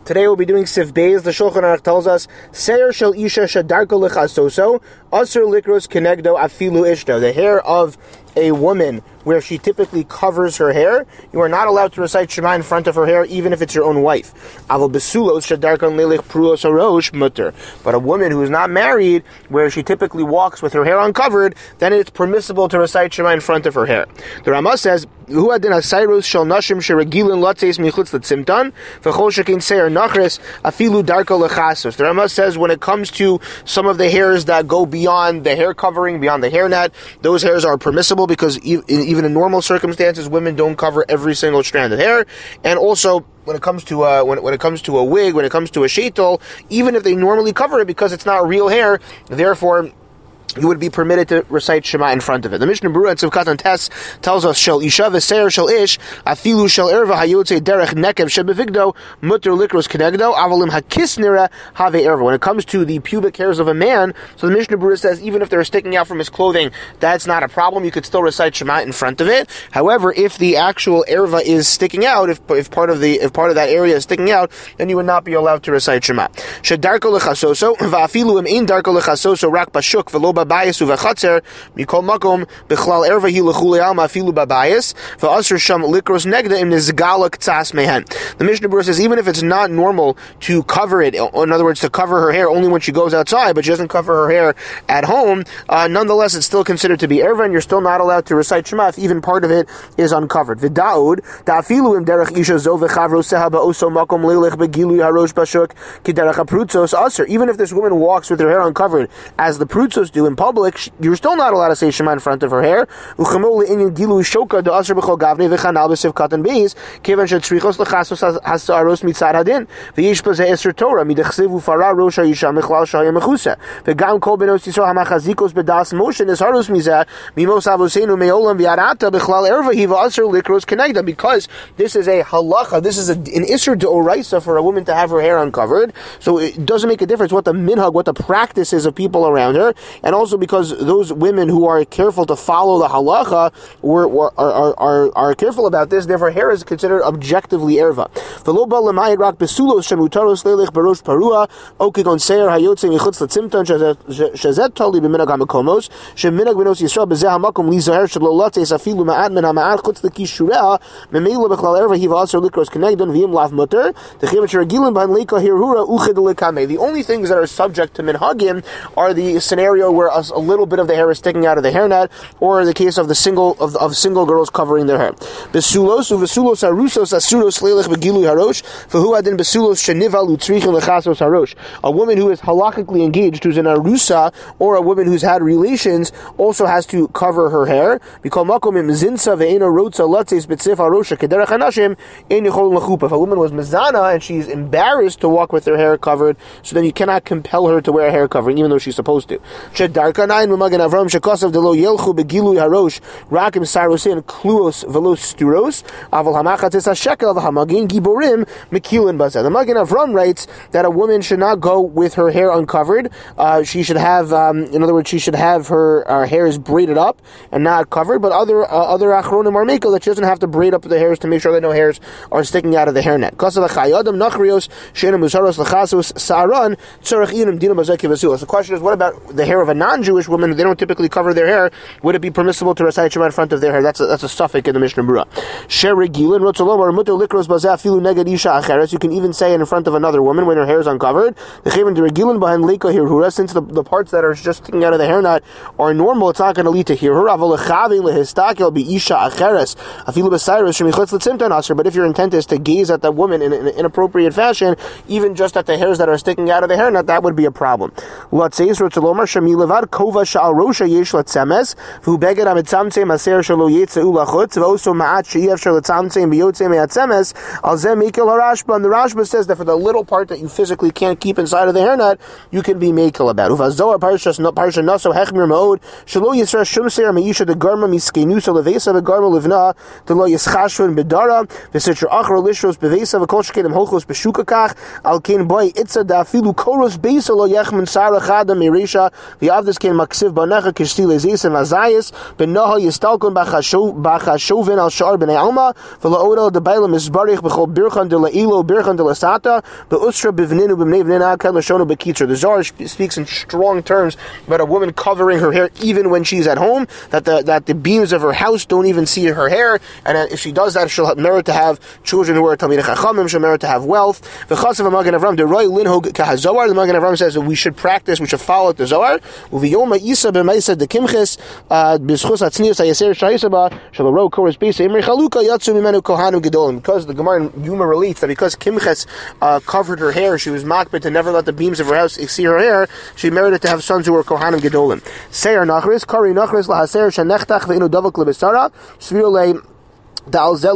Today we'll be doing Sif Beis. The Shulchan Aruch tells us, Seir shel isha shadarko lechasoso, asur likros kenegdo afilu ishto. The hair of a woman where she typically covers her hair, you are not allowed to recite Shema in front of her hair, even if it's your own wife. Aval besulos shadarkon lelich pruos harosh mutter. But a woman who is not married, where she typically walks with her hair uncovered, then it's permissible to recite Shema in front of her hair. The Ramah says, Hu adin asairos shel nashim sheregilin latzeis michutz letzimtan v'chol shekin seir nachris afilu darko lechasos. The Ramah says when it comes to some of the hairs that go beyond the hair covering, beyond the hairnet, those hairs are permissible because even in normal circumstances, women don't cover every single strand of hair. And also, when it comes to when it comes to a wig, when it comes to a sheitel, even if they normally cover it because it's not real hair, therefore you would be permitted to recite Shema in front of it. The Mishnah Berurah at Sivkat and Tes tells us, Shel isha v'seir shel ish, afilu shel erva hayotze derech nekev shebevigdo, mutter likros kenegdo, avalim hakis nira have erva. When it comes to the pubic hairs of a man, so the Mishnah Berurah says, even if they're sticking out from his clothing, that's not a problem. You could still recite Shema in front of it. However, if the actual erva is sticking out, if part of that area is sticking out, then you would not be allowed to recite Shema. Shedarko lechasoso, va'afilu im ein darko lechasoso rak bashuk v'lo babayis uvachatzer mikol makom bichlal erva hi lechulei alma afilu babayis v'asur sham likros negda im nizgala k'tzas mehen. The Mishnah Berurah says even if it's not normal to cover it, in other words, to cover her hair only when she goes outside, but she doesn't cover her hair at home, nonetheless it's still considered to be erva, and you're still not allowed to recite Shema if even part of it is uncovered. V'daud da'afilu im derech isha zo v'chavro seha ba'oso makom leilech begilui harosh bashuk kiderech haprutzos asur. Even if this woman walks with her hair uncovered, as the prutzos do in public, you're still not allowed to say Shema in front of her hair. This is a halacha. This is an isur d'oraisa for a woman to have her hair uncovered. So it doesn't make a difference what the minhag, what the practice is of people around her. And also because those women who are careful to follow the halacha are careful about this, therefore hair is considered objectively erva. The only things that are subject to minhagim are the scenario where a little bit of the hair is sticking out of the hairnet, or the case of the single girls covering their hair. Besulos uvesulos harusos asuros leilech begilui harosh v'hu adin besulos shenivalu tzrichin lechasos harosh. A woman who is halachically engaged, who's an arusa, or a woman who's had relations, also has to cover her hair. Because makom im zinsa ve'ena rotza latzes betzif harosha kederach hanashim ein yichol lechupa. If a woman was mezana and she's embarrassed to walk with her hair covered, so then you cannot compel her to wear a hair covering, even though she's supposed to. Shedarkanayin Magen Avram shekasav delo yelchu begilui harosh rakim sarosin kluos velos sturos aval hamachatis hashekel v'hamagin giborim mekilin bazeh. The Magen Avram writes that a woman should not go with her hair uncovered. She should have, in other words, she should have her hairs braided up and not covered. But other achronim are mekel that she doesn't have to braid up the hairs to make sure that no hairs are sticking out of the hairnet. Kasav chayadam nachrios she'enim musaros lechasos saran tzarich inim dinam bazeh kivasulas. The question is, what about the hair of a non-Jewish woman? They don't typically cover their hair. Would it be permissible to recite Shema in front of their hair? That's a suffix in the Mishnah Berurah. Sheregilin rotzolomar muter likros bazeh afilu neged isha acheres. You can even say it in front of another woman when her hair is uncovered. The chevin deregilin behind leika hirhura. Since the parts that are just sticking out of the hairnet are normal, it's not going to lead to hirhura. Avol lechavi lehistakel be isha acheres afilu b'sayros shemichutz letzimton aser. But if your intent is to gaze at that woman in an inappropriate fashion, even just at the hairs that are sticking out of the hairnet, that would be a problem. Latzeis rotzolomar shemi levad kova shal rosha yesh latzemes v'hu beged hamitzamtzem aser shelo yetzeu lachutz v'oso ma'at sheyev shel latzamtzem b'yotzem me'atzemes al zeh mekel harashba. And the Rashba says that for the little part that you physically can't keep inside of the hairnet, you can be mekel about. Uvazohar parsha naso hechmir ma'od shelo yisra shum seir me'isha de garma miskenusa levesa begarma livna de lo yischashvin bedara v'sitra achra lishros bevesa v'kol shekenim holchos b'shukakach al kein boy itza da afilu koros beisa lo yechmin sarah chada meresha the Avdis came Maksiv Banecha Kishtil Zis and Azayas, Benoha Yistalkun Bachashovin al Shar Bnei Alma, Velaoda the Bailam is Barich Bechol Birchan de la Ilo, Birchan de la Sata, Beustra Bivninu Bimnevnina, Kalashona Bekitra. The Zohar speaks in strong terms about a woman covering her hair even when she's at home, that the beams of her house don't even see her hair, and if she does that, she'll merit to have children who are Talmidei Chachamim, she'll merit to have wealth. V'chasav Magen Avram, the Roy Linhog Kahazoar, the Magen Avram says that we should practice, we should follow the Zohar. Uviyoma Isa b'Maisa de Kimches, B'schus Atznius Hayaser Shayisaba, Shalaro Koros Beisa Imri Chaluka Yatsu Mimenu Kohanim Gedolim. Because the Gemara in Yuma relates that because Kimches covered her hair, she was makbid to never let the beams of her house see her hair, she merited to have sons who were Kohanim Gedolim. Seir Nachris, Kari Nachris Lahaser Shanechtach Ve'inu Davak Lebesara, Svirole the hair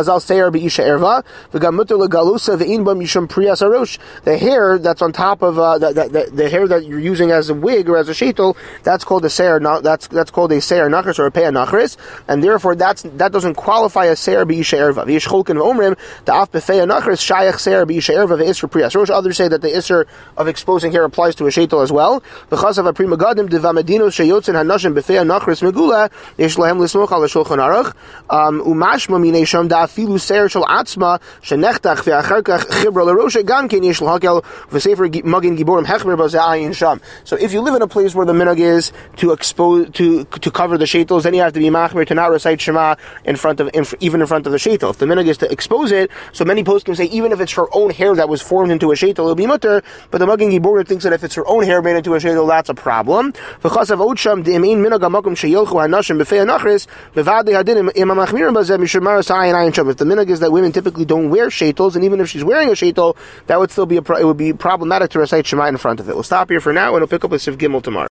that's on top of the hair that you're using as a wig or as a sheitel, that's called a seir. That's called a seir nachris or a pei nachris, and therefore that doesn't qualify as seir b'isha erva. V'yishcholkin v'omrim the af b'fei nachris shayach seir b'isha erva v'isr priyas rosh. Others say that the isser of exposing hair applies to a sheitel as well. Because of a prima gadim devamedinos sheyotzin hanashim b'fei nachris megula yesh lahem lismoch al shulchan aruch mashma minei sham da afilu seir shel atzma shenechtach ve'achar kach chibra l'rosha gam ken yesh l'hakel v'sefer magin giborim hechmer b'za'ayin sham. So if you live in a place where the minhag is to expose to cover the sheitels, then you have to be machmer to not recite Shema even in front of the sheitel. If the minhag is to expose it, so many posts can say even if it's her own hair that was formed into a sheitel, it'll be mutter. But the magin giborim thinks that if it's her own hair made into a sheitel, that's a problem. V'chasav od sham de'emin minhag hamakom sheyelchu hanashim b'fei hanachris b'vadei hadinim imam machmirim b'zeh mishum maras ha'ayin ayin sham. If the minhag is that women typically don't wear sheitels, and even if she's wearing a sheitel, that would still be it would be problematic to recite Shema in front of it. We'll stop here for now, and we'll pick up with Sif Gimel tomorrow.